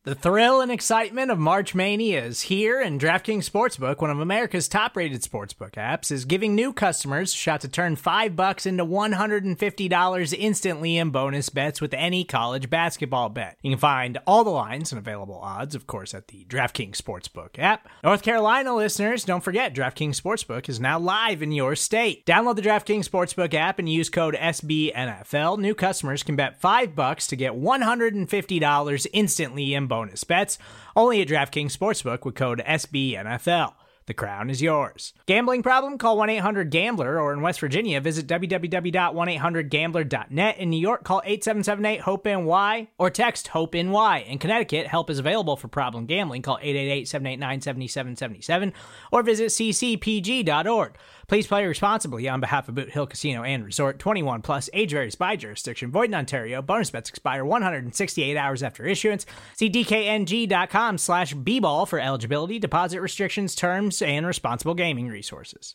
The thrill and excitement of March Mania is here, and DraftKings Sportsbook, one of America's top-rated sportsbook apps, is giving new customers a shot to turn $5 into $150 instantly in bonus bets with any college basketball bet. You can find all the lines and available odds, of course, at the DraftKings Sportsbook app. North Carolina listeners, don't forget, DraftKings Sportsbook is now live in your state. Download the DraftKings Sportsbook app and use code SBNFL. New customers can bet $5 to get $150 instantly in bonus bets, only at DraftKings Sportsbook with code SBNFL. The crown is yours. Gambling problem? Call 1-800-GAMBLER, or in West Virginia, visit www.1800gambler.net. In New York, call 877-8-HOPE-NY or text HOPE-NY. In Connecticut, help is available for problem gambling. Call 888-789-7777 or visit ccpg.org. Please play responsibly on behalf of Boot Hill Casino and Resort. 21 plus, age varies by jurisdiction. Void in Ontario. Bonus bets expire 168 hours after issuance. See dkng.com/bball for eligibility, deposit restrictions, terms, and responsible gaming resources.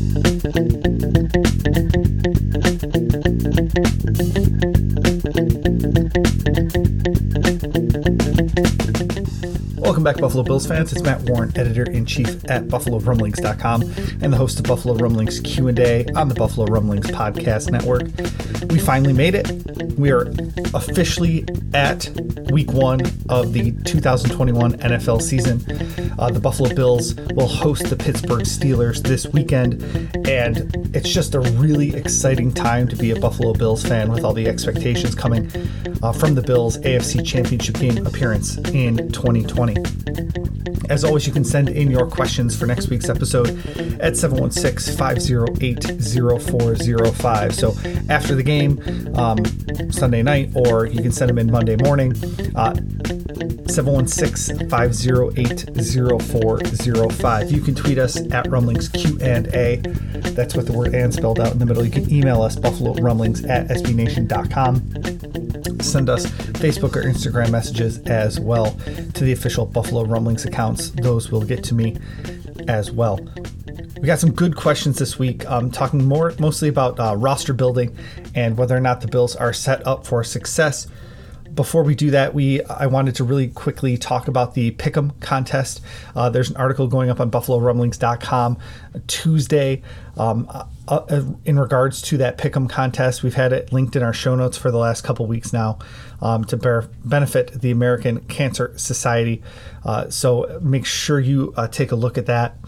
Welcome back, Buffalo Bills fans. It's Matt Warren, editor-in-chief at BuffaloRumblings.com and the host of Buffalo Rumblings Q&A on the Buffalo Rumblings Podcast Network. We finally made it. We are officially at week one of the 2021 NFL season. The Buffalo Bills will host the Pittsburgh Steelers this weekend, and it's just a really exciting time to be a Buffalo Bills fan with all the expectations coming from the Bills' AFC Championship game appearance in 2020. As always, you can send in your questions for next week's episode at 716-508-0405. So after the game, Sunday night, or you can send them in Monday morning, 716-508-0405. You can tweet us at Rumblings Q&A. That's with the word "and" spelled out in the middle. You can email us, BuffaloRumblings@SBNation.com. Send us Facebook or Instagram messages as well to the official Buffalo Rumblings accounts. Those will get to me as well. We got some good questions this week, talking mostly about roster building and whether or not the Bills are set up for success. Before we do that, I wanted to really quickly talk about the Pick'em contest. There's an article going up on BuffaloRumblings.com Tuesday in regards to that Pick'em contest. We've had it linked in our show notes for the last couple weeks now to benefit the American Cancer Society. So make sure you take a look at that.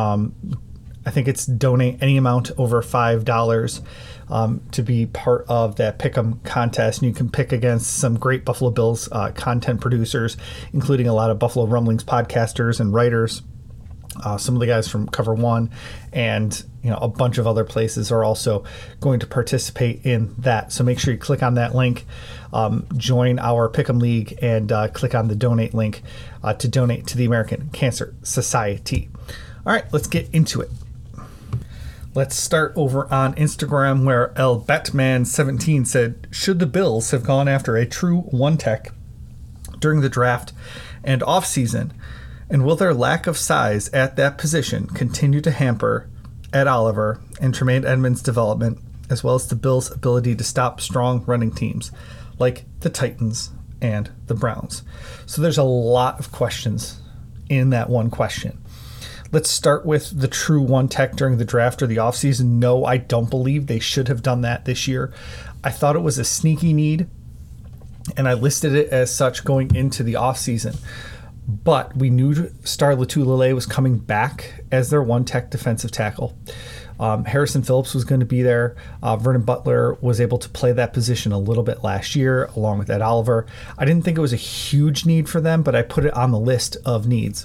I think it's donate any amount over $5 to be part of that Pick'em contest. And you can pick against some great Buffalo Bills content producers, including a lot of Buffalo Rumblings podcasters and writers. Some of the guys from Cover One and a bunch of other places are also going to participate in that. So make sure you click on that link, join our Pick'em League, and click on the donate link to donate to the American Cancer Society. All right, let's get into it. Let's start over on Instagram, where El Batman17 said, should the Bills have gone after a true one-tech during the draft and offseason, and will their lack of size at that position continue to hamper Ed Oliver and Tremaine Edmunds' development, as well as the Bills' ability to stop strong running teams like the Titans and the Browns? So there's a lot of questions in that one question. Let's start with the true one tech during the draft or the offseason. No, I don't believe they should have done that this year. I thought it was a sneaky need, and I listed it as such going into the offseason. But we knew Star Lotulelei was coming back as their one tech defensive tackle. Harrison Phillips was going to be there. Vernon Butler was able to play that position a little bit last year, along with Ed Oliver. I didn't think it was a huge need for them, but I put it on the list of needs.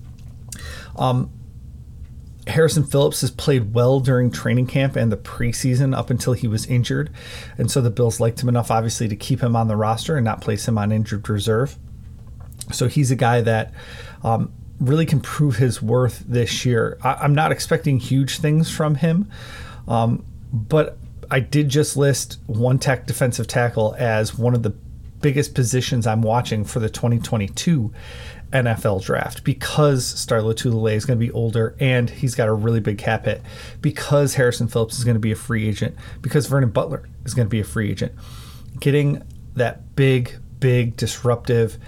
Harrison Phillips has played well during training camp and the preseason up until he was injured. And so the Bills liked him enough, obviously, to keep him on the roster and not place him on injured reserve. So he's a guy that really can prove his worth this year. I'm not expecting huge things from him, but I did just list one tech defensive tackle as one of the biggest positions I'm watching for the 2022 NFL draft, because Star Lotulelei is going to be older and he's got a really big cap hit, because Harrison Phillips is going to be a free agent, because Vernon Butler is going to be a free agent. Getting that big disruptive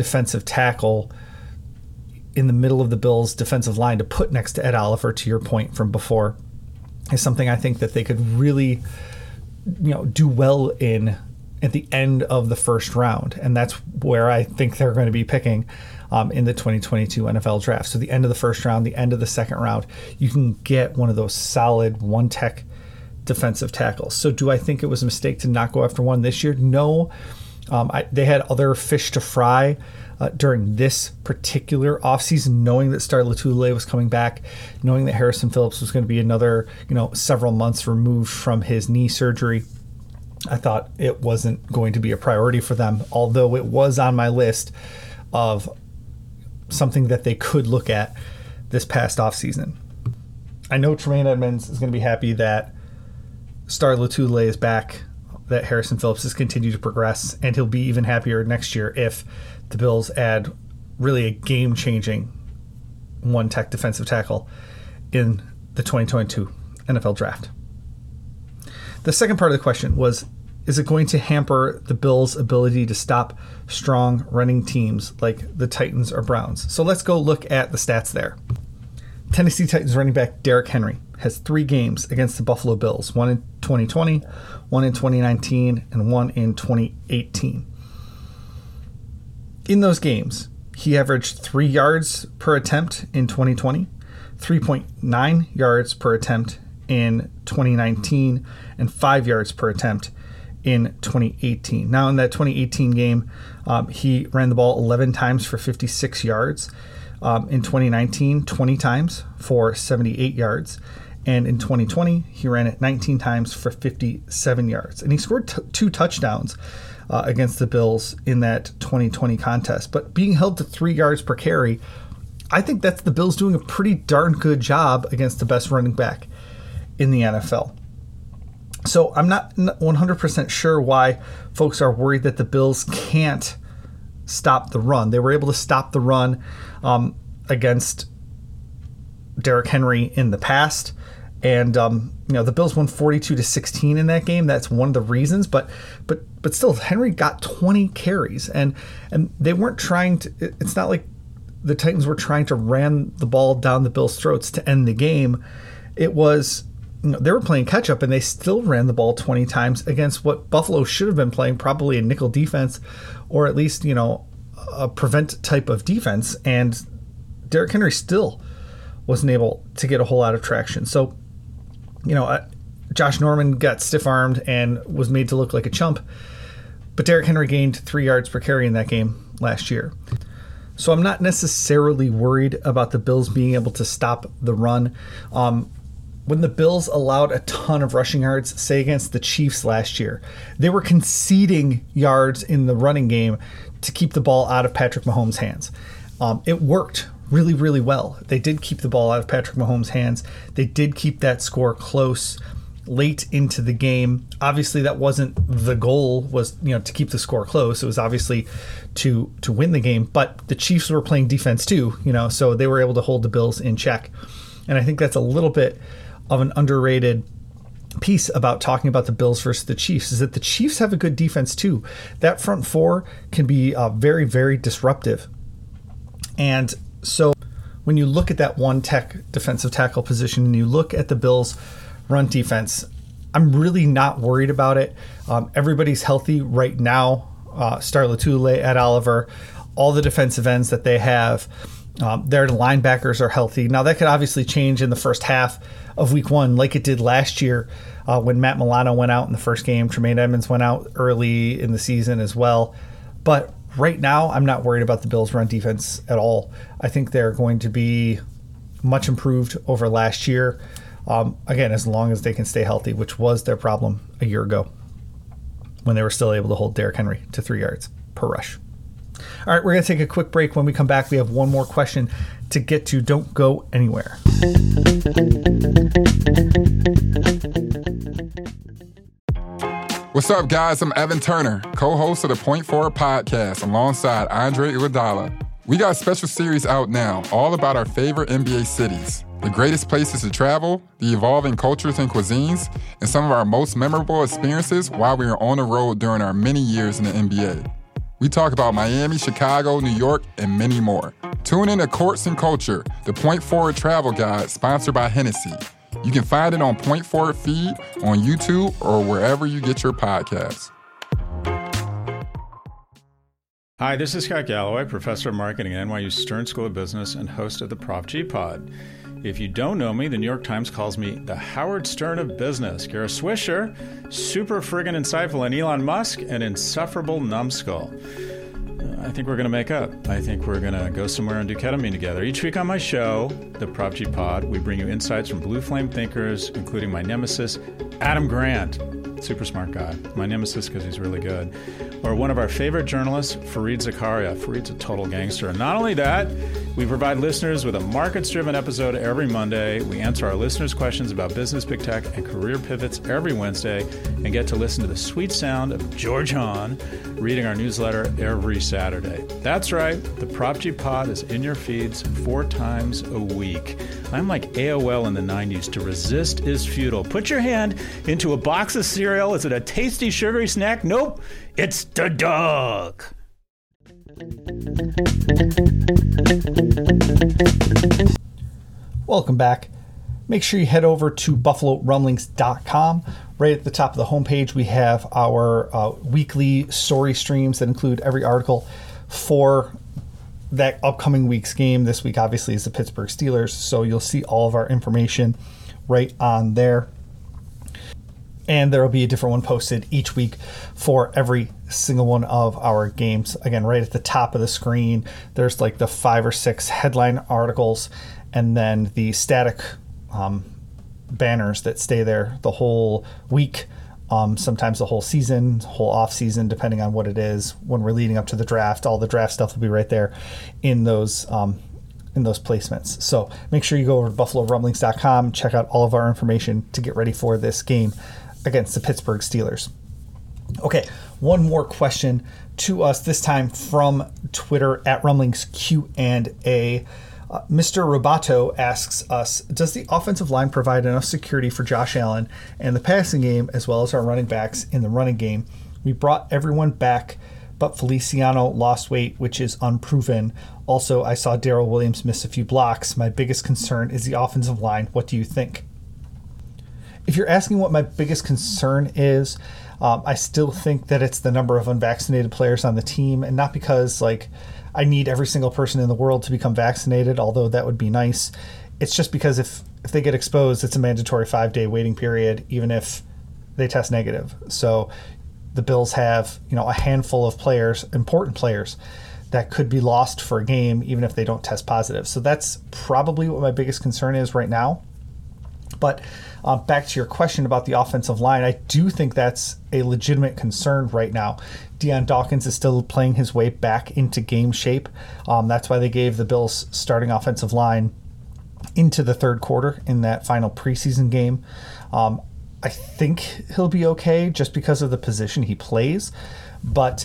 defensive tackle in the middle of the Bills' defensive line to put next to Ed Oliver, to your point from before, is something I think that they could really, do well in at the end of the first round. And that's where I think they're going to be picking in the 2022 NFL draft. So the end of the first round, the end of the second round, you can get one of those solid one-tech defensive tackles. So do I think it was a mistake to not go after one this year? No. They had other fish to fry during this particular offseason, knowing that Star Lotulelei was coming back, knowing that Harrison Phillips was going to be another, several months removed from his knee surgery. I thought it wasn't going to be a priority for them, although it was on my list of something that they could look at this past offseason. I know Tremaine Edmunds is going to be happy that Star Lotulelei is back, that Harrison Phillips has continued to progress, and he'll be even happier next year if the Bills add really a game-changing one-tech defensive tackle in the 2022 NFL Draft. The second part of the question was, is it going to hamper the Bills' ability to stop strong running teams like the Titans or Browns? So let's go look at the stats there. Tennessee Titans running back Derrick Henry has 3 games against the Buffalo Bills, one in 2020, one in 2019, and one in 2018. In those games, he averaged 3 yards per attempt in 2020, 3.9 yards per attempt in 2019, and 5 yards per attempt in 2018. Now, in that 2018 game, he ran the ball 11 times for 56 yards. In 2019, 20 times for 78 yards. And in 2020, he ran it 19 times for 57 yards. And he scored 2 touchdowns against the Bills in that 2020 contest. But being held to 3 yards per carry, I think that's the Bills doing a pretty darn good job against the best running back in the NFL. So I'm not 100% sure why folks are worried that the Bills can't stop the run. They were able to stop the run against Derrick Henry in the past. And, the Bills won 42-16 in that game. That's one of the reasons. But still, Henry got 20 carries. And they weren't trying to – it's not like the Titans were trying to ram the ball down the Bills' throats to end the game. It was – they were playing catch-up, and they still ran the ball 20 times against what Buffalo should have been playing, probably a nickel defense or at least, a prevent type of defense. And Derrick Henry still wasn't able to get a whole lot of traction. So, Josh Norman got stiff-armed and was made to look like a chump, but Derrick Henry gained 3 yards per carry in that game last year. So I'm not necessarily worried about the Bills being able to stop the run. When the Bills allowed a ton of rushing yards, say against the Chiefs last year, they were conceding yards in the running game to keep the ball out of Patrick Mahomes' hands. It worked really, really well. They did keep the ball out of Patrick Mahomes' hands. They did keep that score close late into the game. Obviously, that wasn't the goal, was to keep the score close. It was obviously to win the game. But the Chiefs were playing defense too, so they were able to hold the Bills in check. And I think that's a little bit of an underrated piece about talking about the Bills versus the Chiefs, is that the Chiefs have a good defense too. That front four can be very, very disruptive. And so when you look at that one-tech defensive tackle position and you look at the Bills' run defense, I'm really not worried about it. Everybody's healthy right now. Star Lotulelei, Ed Oliver, all the defensive ends that they have, their linebackers are healthy. Now, that could obviously change in the first half of week 1 like it did last year when Matt Milano went out in the first game. Tremaine Edmunds went out early in the season as well. But right now, I'm not worried about the Bills' run defense at all. I think they're going to be much improved over last year. Again, as long as they can stay healthy, which was their problem a year ago when they were still able to hold Derrick Henry to 3 yards per rush. All right, we're going to take a quick break. When we come back, we have one more question to get to. Don't go anywhere. What's up, guys? I'm Evan Turner, co-host of the Point Forward podcast alongside Andre Iguodala. We got a special series out now, all about our favorite NBA cities, the greatest places to travel, the evolving cultures and cuisines, and some of our most memorable experiences while we were on the road during our many years in the NBA. We talk about Miami, Chicago, New York, and many more. Tune in to Courts and Culture, the Point Forward travel guide sponsored by Hennessy. You can find it on Point Forward feed on YouTube or wherever you get your podcasts. Hi, this is Scott Galloway, professor of marketing at NYU Stern School of Business and host of the Prop G Pod. If you don't know me, the New York Times calls me the Howard Stern of business. Kara Swisher, super friggin' insightful, and Elon Musk, an insufferable numbskull. I think we're going to make up. I think we're going to go somewhere and do ketamine together. Each week on my show, the Prop G Pod, we bring you insights from blue flame thinkers, including my nemesis, Adam Grant. Super smart guy. My nemesis because he's really good. Or one of our favorite journalists, Fareed Zakaria. Fareed's a total gangster. And not only that, we provide listeners with a markets-driven episode every Monday. We answer our listeners' questions about business, big tech, and career pivots every Wednesday, and get to listen to the sweet sound of George Hahn reading our newsletter every Saturday. That's right. The Prop G Pod is in your feeds 4 times a week. I'm like AOL in the 90s. To resist is futile. Put your hand into a box of cereal. Is it a tasty, sugary snack? Nope. It's the dog. Welcome back. Make sure you head over to BuffaloRumblings.com. Right at the top of the homepage, we have our weekly story streams that include every article for that upcoming week's game. This week, obviously, is the Pittsburgh Steelers, so you'll see all of our information right on there. And there will be a different one posted each week for every single one of our games. Again, right at the top of the screen, there's like the 5 or 6 headline articles, and then the static banners that stay there the whole week, sometimes the whole season, whole off season, depending on what it is. When we're leading up to the draft, all the draft stuff will be right there in those placements. So make sure you go over to BuffaloRumblings.com, check out all of our information to get ready for this game against the Pittsburgh Steelers. Okay, one more question to us, this time from Twitter at Rumblings Q&A. Mr. Robato asks us, does the offensive line provide enough security for Josh Allen and the passing game as well as our running backs in the running game? We brought everyone back, but Feliciano lost weight, which is unproven. Also, I saw Darrell Williams miss a few blocks. My biggest concern is the offensive line. What do you think? If you're asking what my biggest concern is, I still think that it's the number of unvaccinated players on the team, and not because I need every single person in the world to become vaccinated, although that would be nice. It's just because if they get exposed, it's a mandatory 5-day waiting period, even if they test negative. So the Bills have, a handful of players, important players, that could be lost for a game, even if they don't test positive. So that's probably what my biggest concern is right now. But back to your question about the offensive line, I do think that's a legitimate concern right now. Deion Dawkins is still playing his way back into game shape. That's why they gave the Bills starting offensive line into the third quarter in that final preseason game. I think he'll be okay just because of the position he plays, but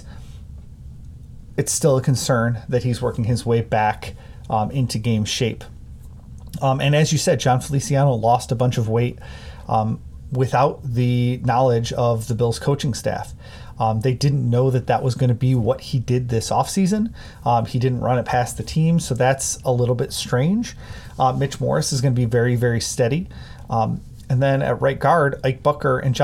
it's still a concern that he's working his way back into game shape. And as you said, John Feliciano lost a bunch of weight without the knowledge of the Bills coaching staff. They didn't know that was going to be what he did this offseason. He didn't run it past the team, so that's a little bit strange. Mitch Morris is going to be very, very steady. And then at right guard, Ike Bucker and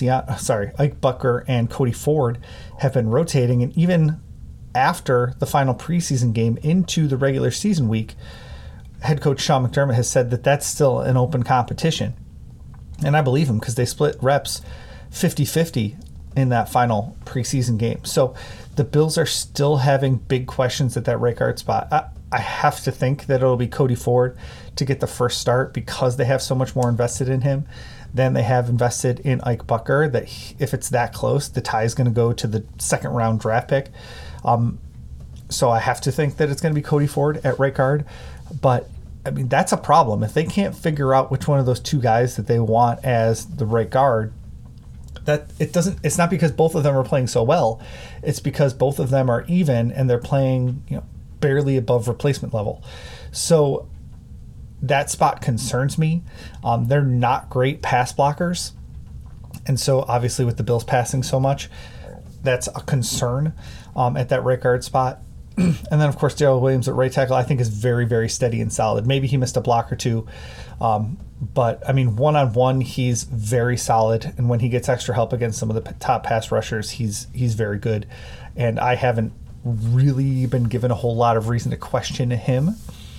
Cody Ford have been rotating, and even after the final preseason game into the regular season week, head coach Sean McDermott has said that that's still an open competition. And I believe him because they split reps 50-50 in that final preseason game. So the Bills are still having big questions at that right guard spot. I have to think that it'll be Cody Ford to get the first start because they have so much more invested in him than they have invested in Ike Bucker, that if it's that close, the tie is going to go to the second round draft pick. So I have to think that it's going to be Cody Ford at right guard. But I mean, that's a problem. If they can't figure out which one of those two guys that they want as the right guard, it's not because both of them are playing so well. It's because both of them are even and they're playing, barely above replacement level. So that spot concerns me. They're not great pass blockers. And so obviously with the Bills passing so much, that's a concern. at that right guard spot. And then, of course, Darrell Williams at right tackle, I think, is very, very steady and solid. Maybe he missed a block or two. But, I mean, one-on-one, he's very solid. And when he gets extra help against some of the top pass rushers, he's very good. And I haven't really been given a whole lot of reason to question him.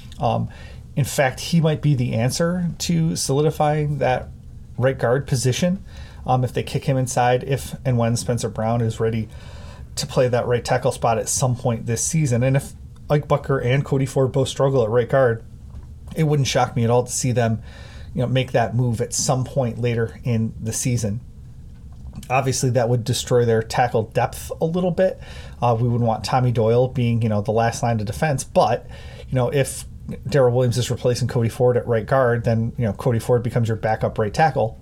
In fact, he might be the answer to solidifying that right guard position if they kick him inside, if and when Spencer Brown is ready to play that right tackle spot at some point this season. And if Ike Bucker and Cody Ford both struggle at right guard, it wouldn't shock me at all to see them, make that move at some point later in the season. Obviously, that would destroy their tackle depth a little bit. We would want Tommy Doyle being, the last line of defense. But, if Darrell Williams is replacing Cody Ford at right guard, then, Cody Ford becomes your backup right tackle.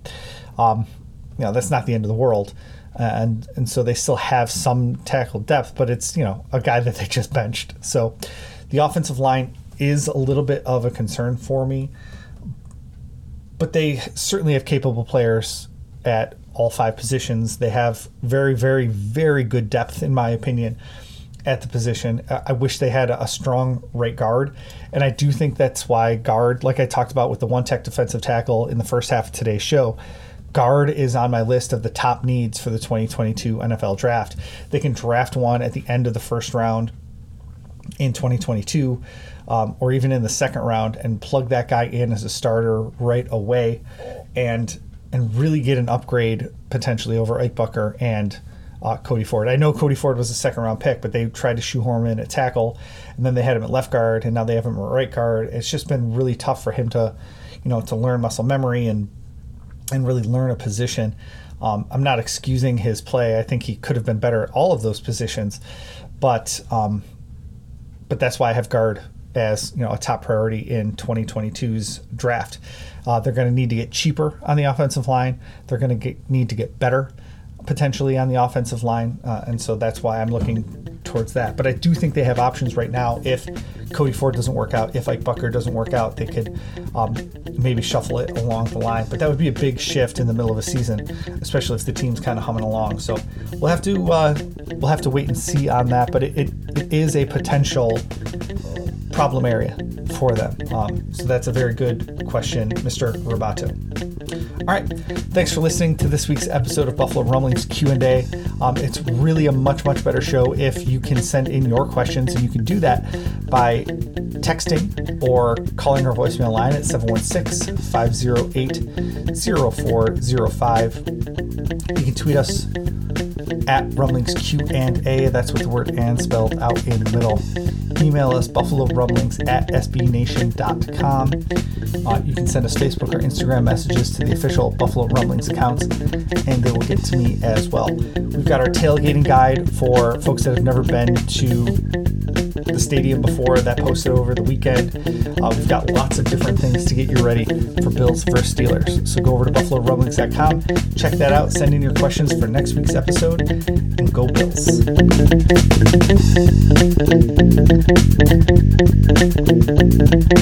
That's not the end of the world. And so they still have some tackle depth, but it's, a guy that they just benched. So the offensive line is a little bit of a concern for me, but they certainly have capable players at all 5 positions. They have very, very, very good depth, in my opinion, at the position. I wish they had a strong right guard, and I do think that's why guard, like I talked about with the One Tech defensive tackle in the first half of today's show, guard is on my list of the top needs for the 2022 NFL draft. They can draft one at the end of the first round in 2022, or even in the second round, and plug that guy in as a starter right away, and really get an upgrade potentially over Ike Bucker and Cody Ford. I know Cody Ford was a second round pick, but they tried to shoehorn him in at tackle, and then they had him at left guard, and now they have him at right guard. It's just been really tough for him to, to learn muscle memory and really learn a position. I'm not excusing his play. I think he could have been better at all of those positions, but that's why I have guard as a top priority in 2022's draft. They're going to need to get cheaper on the offensive line. They're going to need to get better potentially on the offensive line, and so that's why I'm looking towards that. But I do think they have options right now. If Cody Ford doesn't work out, if Ike Bucker doesn't work out, they could maybe shuffle it along the line. But that would be a big shift in the middle of a season, especially if the team's kind of humming along. So we'll have to wait and see on that. But it is a potential problem area for them. So that's a very good question, Mr. Roboto. All right, thanks for listening to this week's episode of Buffalo Rumblings Q&A. It's really a much, much better show if you can send in your questions, and you can do that by texting or calling our voicemail line at 716-508-0405. You can tweet us at Rumblings Q&A. That's with the word "and" spelled out in the middle. Email us buffalorumblings@sbnation.com. You can send us Facebook or Instagram messages to the official Buffalo Rumblings accounts, and they will get to me as well. We've got our tailgating guide for folks that have never been to the stadium before, that posted over the weekend. We've got lots of different things to get you ready for Bills versus Steelers. So go over to buffalorumblings.com, check that out, send in your questions for next week's episode, and go Bills.